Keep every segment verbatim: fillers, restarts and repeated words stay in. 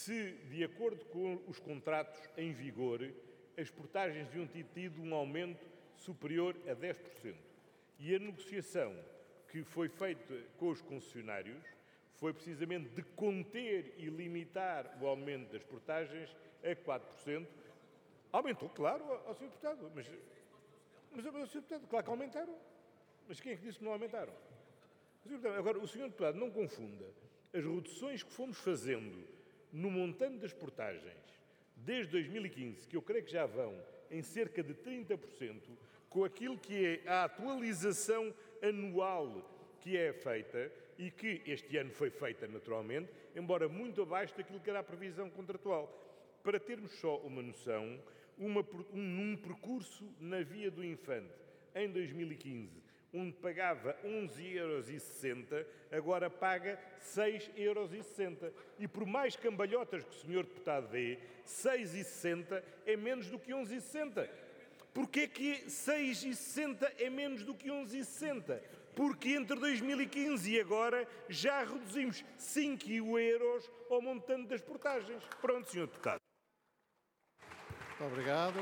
se, de acordo com os contratos em vigor, as portagens deviam ter tido um aumento superior a dez por cento. E a negociação que foi feita com os concessionários foi precisamente de conter e limitar o aumento das portagens a quatro por cento. Aumentou, claro, ao senhor Deputado, mas, mas, mas senhor Deputado, claro que aumentaram. Mas quem é que disse que não aumentaram? Agora, o senhor Deputado não confunda as reduções que fomos fazendo no montante das portagens desde dois mil e quinze, que eu creio que já vão em cerca de trinta por cento, com aquilo que é a atualização anual que é feita e que este ano foi feita naturalmente, embora muito abaixo daquilo que era a previsão contratual. Para termos só uma noção, uma, um, um percurso na Via do Infante, em dois mil e quinze, onde pagava onze euros e sessenta, agora paga seis euros e sessenta. E por mais cambalhotas que o senhor Deputado dê, seis e sessenta é menos do que onze e sessenta. Porquê que seis e sessenta é menos do que onze e sessenta? Porque entre dois mil e quinze e agora já reduzimos cinco euros ao montante das portagens. Pronto, senhor Deputado. Muito obrigado.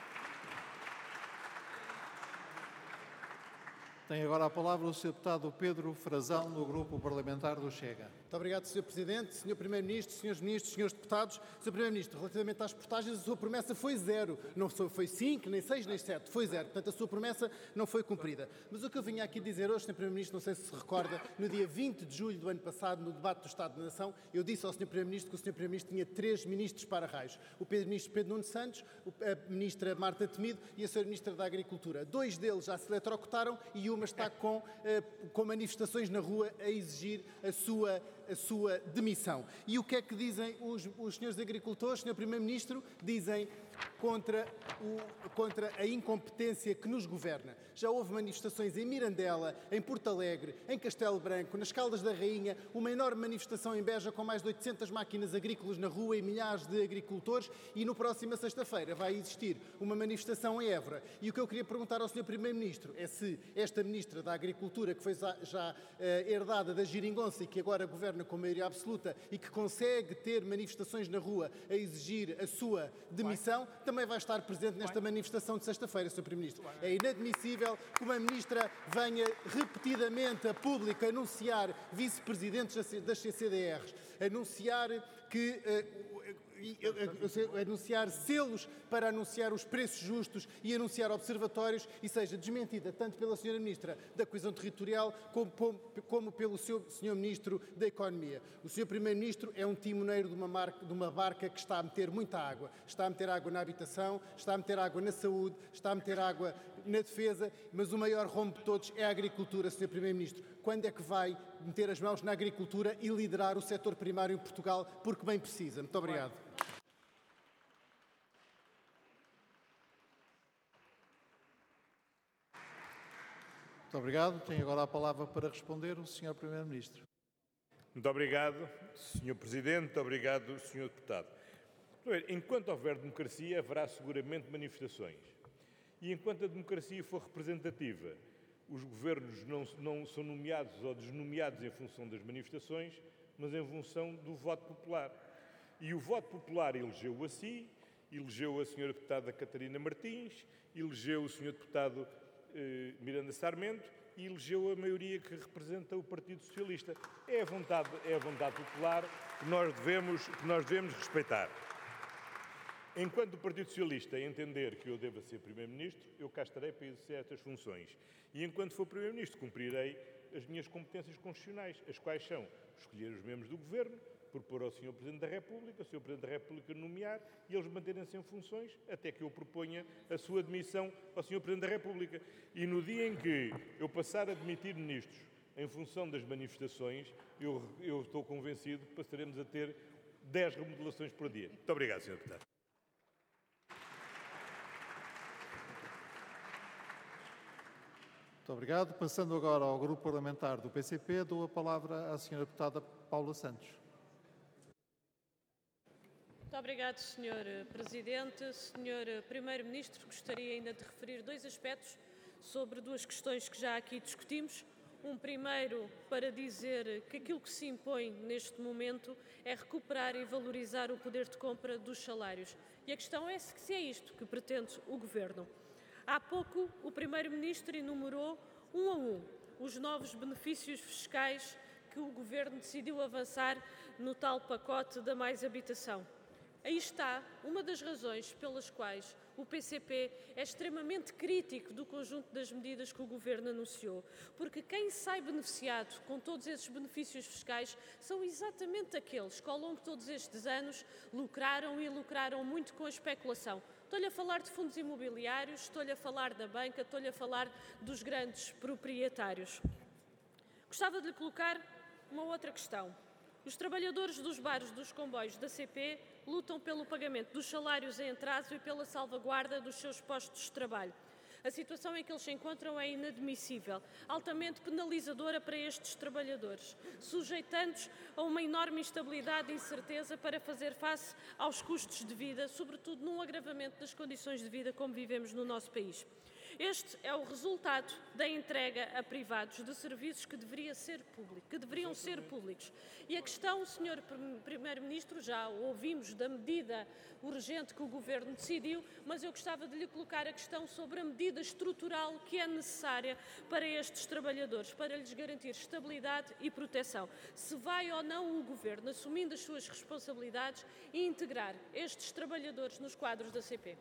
Tem agora a palavra o senhor Deputado Pedro Frazão, do Grupo Parlamentar do Chega. Muito obrigado, senhor Presidente, senhor Primeiro-Ministro, senhores Ministros, senhores Deputados. senhor Primeiro-Ministro, relativamente às portagens, a sua promessa foi zero. Não foi cinco, nem seis, nem sete, foi zero. Portanto, a sua promessa não foi cumprida. Mas o que eu vinha aqui dizer hoje, senhor Primeiro-Ministro, não sei se se recorda, no dia vinte de julho do ano passado, no debate do Estado da Nação, eu disse ao senhor Primeiro-Ministro que o senhor Primeiro-Ministro tinha três ministros para-raios. O Primeiro-Ministro Pedro Nuno Santos, a Ministra Marta Temido e a senhora Ministra da Agricultura. Dois deles já se eletrocutaram e uma está com com manifestações na rua a exigir a sua, a sua demissão. E o que é que dizem os, os senhores agricultores, senhor Primeiro-Ministro? Dizem contra, o, contra a incompetência que nos governa. Já houve manifestações em Mirandela, em Porto Alegre, em Castelo Branco, nas Caldas da Rainha, uma enorme manifestação em Beja com mais de oitocentas máquinas agrícolas na rua e milhares de agricultores, e no próxima sexta-feira vai existir uma manifestação em Évora. E o que eu queria perguntar ao senhor Primeiro-Ministro é se esta Ministra da Agricultura, que foi já, já uh, herdada da geringonça e que agora governa com maioria absoluta e que consegue ter manifestações na rua a exigir a sua demissão, também vai estar presente nesta manifestação de sexta-feira, senhor Primeiro-Ministro. É inadmissível que uma Ministra venha repetidamente a público anunciar vice-presidentes das C C D Rs, anunciar que... Uh, anunciar selos para anunciar os preços justos e anunciar observatórios e seja desmentida tanto pela senhora Ministra da Coesão Territorial como, como pelo seu senhor Ministro da Economia. O senhor Primeiro-Ministro é um timoneiro de uma, marca, de uma barca que está a meter muita água. Está a meter água na habitação, está a meter água na saúde, está a meter água na defesa, mas o maior rombo de todos é a agricultura, senhor Primeiro-Ministro. Quando é que vai meter as mãos na agricultura e liderar o setor primário em Portugal, porque bem precisa? Muito obrigado. Muito obrigado. Tem agora a palavra para responder o senhor Primeiro-Ministro. Muito obrigado, senhor Presidente. Muito obrigado, senhor Deputado. Enquanto houver democracia, haverá seguramente manifestações. E enquanto a democracia for representativa, os governos não, não são nomeados ou desnomeados em função das manifestações, mas em função do voto popular. E o voto popular elegeu-o a si, elegeu a senhora Deputada Catarina Martins, elegeu o senhor Deputado eh, Miranda Sarmento e elegeu a maioria que representa o Partido Socialista. É a vontade, é a vontade popular que nós devemos, que nós devemos respeitar. Enquanto o Partido Socialista entender que eu devo ser Primeiro-Ministro, eu cá estarei para exercer estas funções. E enquanto for Primeiro-Ministro, cumprirei as minhas competências constitucionais, as quais são escolher os membros do Governo, propor ao senhor Presidente da República, o senhor Presidente da República nomear e eles manterem-se em funções até que eu proponha a sua demissão ao senhor Presidente da República. E no dia em que eu passar a demitir ministros em função das manifestações, eu, eu estou convencido que passaremos a ter dez remodelações por dia. Muito obrigado, senhor Deputado. Muito obrigado. Passando agora ao Grupo Parlamentar do P C P, dou a palavra à senhora Deputada Paula Santos. Muito obrigado, senhor Presidente. senhor Primeiro-Ministro, gostaria ainda de referir dois aspectos sobre duas questões que já aqui discutimos. Um primeiro para dizer que aquilo que se impõe neste momento é recuperar e valorizar o poder de compra dos salários. E a questão é se é isto que pretende o Governo. Há pouco o Primeiro-Ministro enumerou um a um os novos benefícios fiscais que o Governo decidiu avançar no tal pacote da Mais Habitação. Aí está uma das razões pelas quais o P C P é extremamente crítico do conjunto das medidas que o Governo anunciou, porque quem sai beneficiado com todos esses benefícios fiscais são exatamente aqueles que ao longo de todos estes anos lucraram e lucraram muito com a especulação. Estou-lhe a falar de fundos imobiliários, estou-lhe a falar da banca, estou-lhe a falar dos grandes proprietários. Gostava de lhe colocar uma outra questão. Os trabalhadores dos bares dos comboios da C P lutam pelo pagamento dos salários em atraso e pela salvaguarda dos seus postos de trabalho. A situação em que eles se encontram é inadmissível, altamente penalizadora para estes trabalhadores, sujeitando-os a uma enorme instabilidade e incerteza para fazer face aos custos de vida, sobretudo num agravamento das condições de vida como vivemos no nosso país. Este é o resultado da entrega a privados de serviços que, deveria ser público, que deveriam ser públicos. E a questão, senhor Primeiro-Ministro, já ouvimos da medida urgente que o Governo decidiu, mas eu gostava de lhe colocar a questão sobre a medida estrutural que é necessária para estes trabalhadores, para lhes garantir estabilidade e proteção. Se vai ou não o Governo, assumindo as suas responsabilidades, e integrar estes trabalhadores nos quadros da C P.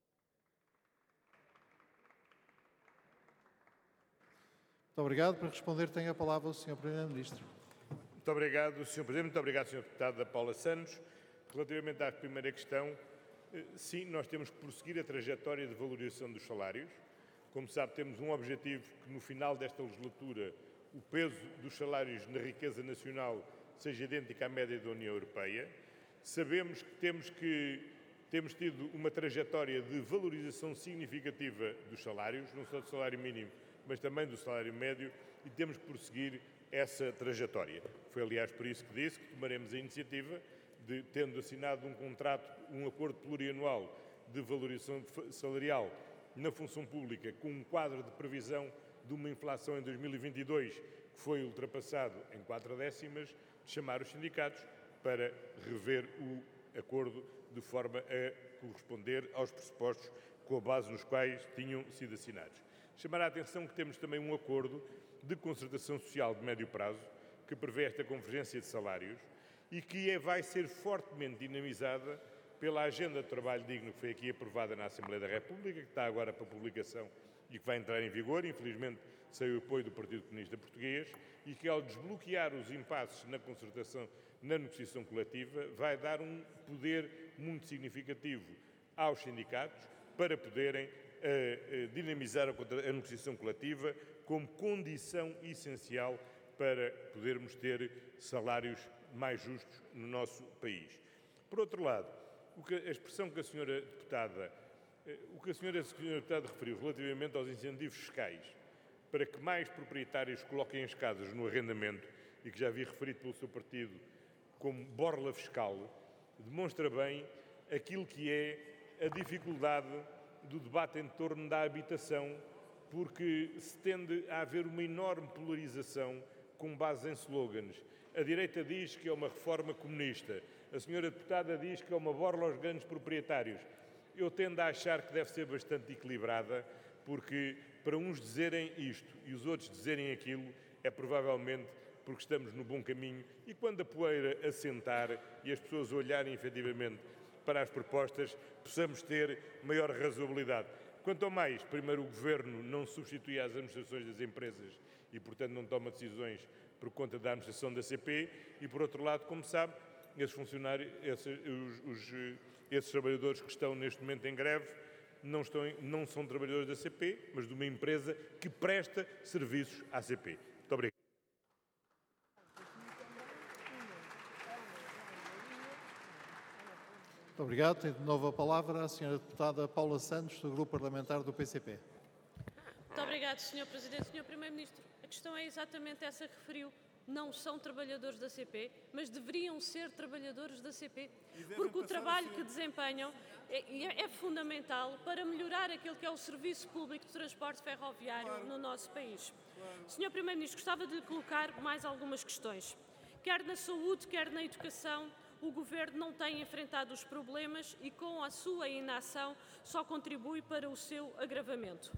Muito obrigado. Para responder, tem a palavra o senhor Primeiro-Ministro. Muito obrigado, senhor Presidente. Muito obrigado, senhor Deputada Paula Santos. Relativamente à primeira questão, sim, nós temos que prosseguir a trajetória de valorização dos salários. Como sabe, temos um objetivo que no final desta legislatura o peso dos salários na riqueza nacional seja idêntico à média da União Europeia. Sabemos que temos, que temos tido uma trajetória de valorização significativa dos salários, não só do salário mínimo, mas também do salário médio, e temos que prosseguir essa trajetória. Foi, aliás, por isso que disse que tomaremos a iniciativa de, tendo assinado um contrato, um acordo plurianual de valorização salarial na função pública, com um quadro de previsão de uma inflação em dois mil e vinte e dois que foi ultrapassado em quatro décimas, de chamar os sindicatos para rever o acordo de forma a corresponder aos pressupostos com a base nos quais tinham sido assinados. Chamar a atenção que temos também um acordo de concertação social de médio prazo que prevê esta convergência de salários e que é, vai ser fortemente dinamizada pela Agenda de Trabalho Digno que foi aqui aprovada na Assembleia da República, que está agora para publicação e que vai entrar em vigor, infelizmente sem o apoio do Partido Comunista Português, e que ao desbloquear os impasses na concertação, na negociação coletiva, vai dar um poder muito significativo aos sindicatos para poderem a dinamizar a negociação coletiva como condição essencial para podermos ter salários mais justos no nosso país. Por outro lado, o que, a expressão que a senhora deputada, o que a senhora, a senhora deputada referiu relativamente aos incentivos fiscais para que mais proprietários coloquem as casas no arrendamento e que já vi referido pelo seu partido como borla fiscal, demonstra bem aquilo que é a dificuldade do debate em torno da habitação, porque se tende a haver uma enorme polarização com base em slogans. A direita diz que é uma reforma comunista, a senhora deputada diz que é uma borla aos grandes proprietários. Eu tendo a achar que deve ser bastante equilibrada, porque para uns dizerem isto e os outros dizerem aquilo, é provavelmente porque estamos no bom caminho e quando a poeira assentar e as pessoas olharem efetivamente para as propostas, possamos ter maior razoabilidade. Quanto ao mais, primeiro o Governo não substitui as administrações das empresas e, portanto, não toma decisões por conta da administração da C P e, por outro lado, como sabe, esses funcionários, esses, os, os, esses trabalhadores que estão neste momento em greve não, estão, não são trabalhadores da C P, mas de uma empresa que presta serviços à C P. Muito obrigado. Muito obrigado. Tem de novo a palavra a senhora deputada Paula Santos, do Grupo Parlamentar do P C P. Muito obrigado, senhor Presidente. senhor Primeiro-Ministro, a questão é exatamente essa que referiu. não são trabalhadores da C P, mas deveriam ser trabalhadores da C P, porque o trabalho que desempenham é, é fundamental para melhorar aquilo que é o serviço público de transporte ferroviário claro. no nosso país. Claro. senhor Primeiro-Ministro, gostava de lhe colocar mais algumas questões. Quer na saúde, quer na educação, o Governo não tem enfrentado os problemas e, com a sua inação, só contribui para o seu agravamento.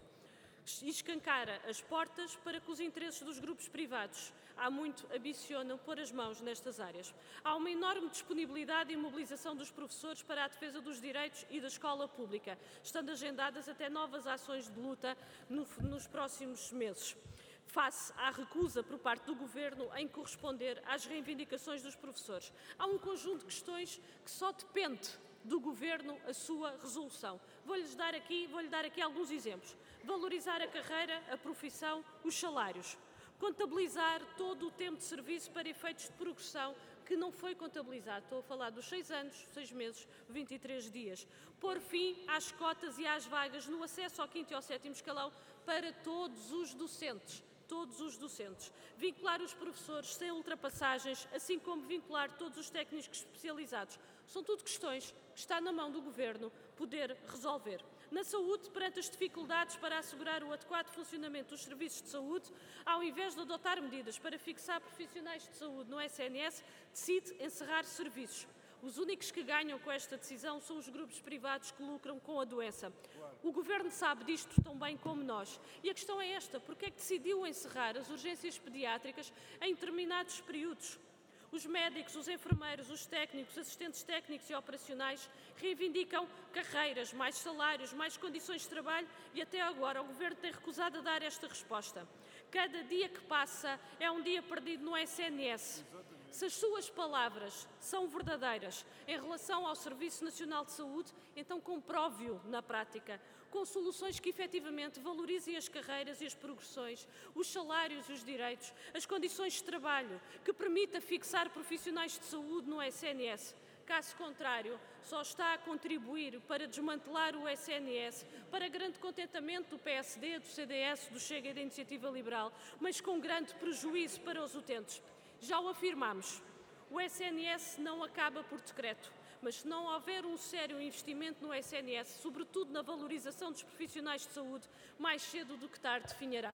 E escancara as portas para que os interesses dos grupos privados, há muito, ambicionam pôr as mãos nestas áreas. Há uma enorme disponibilidade e mobilização dos professores para a defesa dos direitos e da escola pública, estando agendadas até novas ações de luta no, nos próximos meses, face à recusa por parte do Governo em corresponder às reivindicações dos professores. Há um conjunto de questões que só depende do Governo a sua resolução. Vou-lhes dar aqui, vou-lhe dar aqui alguns exemplos. Valorizar a carreira, a profissão, os salários. Contabilizar todo o tempo de serviço para efeitos de progressão que não foi contabilizado. Estou a falar dos seis anos, seis meses, vinte e três dias. Pôr fim às cotas e às vagas no acesso ao quinto e ao sétimo escalão para todos os docentes. Todos os docentes. Vincular os professores sem ultrapassagens, assim como vincular todos os técnicos especializados. São tudo questões que está na mão do Governo poder resolver. Na saúde, perante as dificuldades para assegurar o adequado funcionamento dos serviços de saúde, ao invés de adotar medidas para fixar profissionais de saúde no S N S, decide encerrar serviços. Os únicos que ganham com esta decisão são os grupos privados que lucram com a doença. O Governo sabe disto tão bem como nós. E a questão é esta: porque é que decidiu encerrar as urgências pediátricas em determinados períodos? Os médicos, os enfermeiros, os técnicos, assistentes técnicos e operacionais reivindicam carreiras, mais salários, mais condições de trabalho e até agora o Governo tem recusado a dar esta resposta. Cada dia que passa é um dia perdido no S N S. Se as suas palavras são verdadeiras em relação ao Serviço Nacional de Saúde, então comprove-o na prática, com soluções que efetivamente valorizem as carreiras e as progressões, os salários e os direitos, as condições de trabalho, que permita fixar profissionais de saúde no S N S. Caso contrário, só está a contribuir para desmantelar o S N S, para grande contentamento do P S D, do C D S, do Chega e da Iniciativa Liberal, mas com grande prejuízo para os utentes. Já o afirmamos, o S N S não acaba por decreto, mas se não houver um sério investimento no S N S, sobretudo na valorização dos profissionais de saúde, mais cedo do que tarde finhará.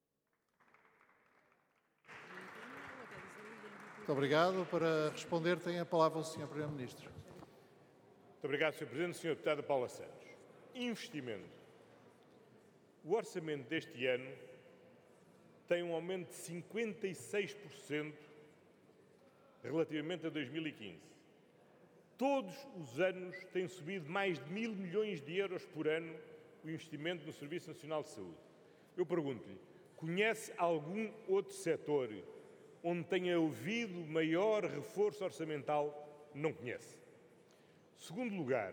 Muito obrigado. Para responder tem a palavra o senhor Primeiro-Ministro. Muito obrigado, senhor Presidente. senhora Deputada Paula Santos. Investimento. O orçamento deste ano tem um aumento de cinquenta e seis por cento relativamente a dois mil e quinze. Todos os anos tem subido mais de mil milhões de euros por ano o investimento no Serviço Nacional de Saúde. Eu pergunto-lhe, conhece algum outro setor onde tenha havido maior reforço orçamental? Não conhece. Segundo lugar,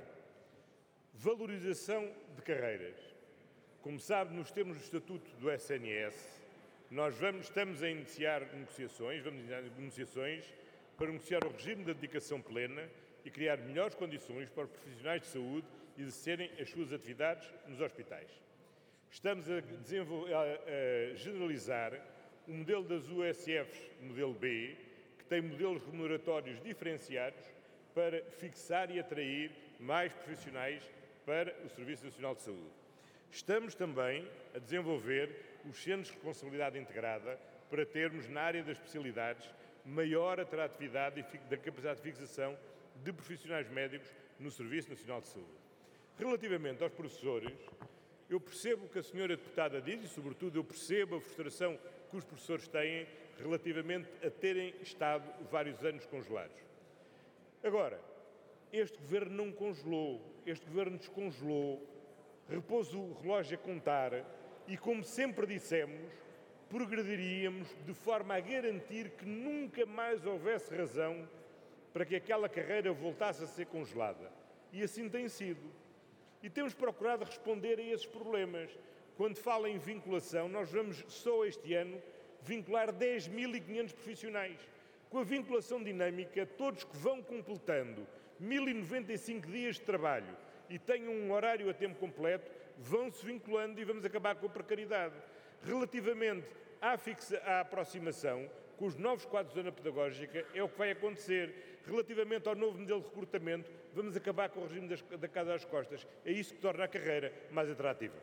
valorização de carreiras. Como sabe, nos termos do Estatuto do S N S, nós vamos, estamos a iniciar negociações, vamos iniciar negociações para negociar o regime de dedicação plena e criar melhores condições para os profissionais de saúde exercerem as suas atividades nos hospitais. Estamos a, a, a generalizar o modelo das U S Fs, modelo B, que tem modelos remuneratórios diferenciados para fixar e atrair mais profissionais para o Serviço Nacional de Saúde. Estamos também a desenvolver os centros de responsabilidade integrada para termos, na área das especialidades, maior atratividade da capacidade de fixação de profissionais médicos no Serviço Nacional de Saúde. Relativamente aos professores, eu percebo o que a senhora deputada diz e, sobretudo, eu percebo a frustração que os professores têm relativamente a terem estado vários anos congelados. Agora, este Governo não congelou, este Governo descongelou, repôs o relógio a contar e, como sempre dissemos, progrediríamos de forma a garantir que nunca mais houvesse razão para que aquela carreira voltasse a ser congelada. E assim tem sido. E temos procurado responder a esses problemas. Quando fala em vinculação, nós vamos só este ano vincular dez mil e quinhentos profissionais. Com a vinculação dinâmica, todos que vão completando mil e noventa e cinco dias de trabalho e tenham um horário a tempo completo, vão-se vinculando e vamos acabar com a precariedade. Relativamente à, fixa, à aproximação, com os novos quadros da Zona Pedagógica, é o que vai acontecer. Relativamente ao novo modelo de recrutamento, vamos acabar com o regime das, da casa às costas. É isso que torna a carreira mais atrativa.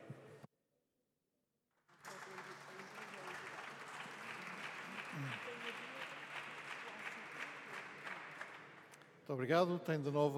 Muito obrigado. Tem de novo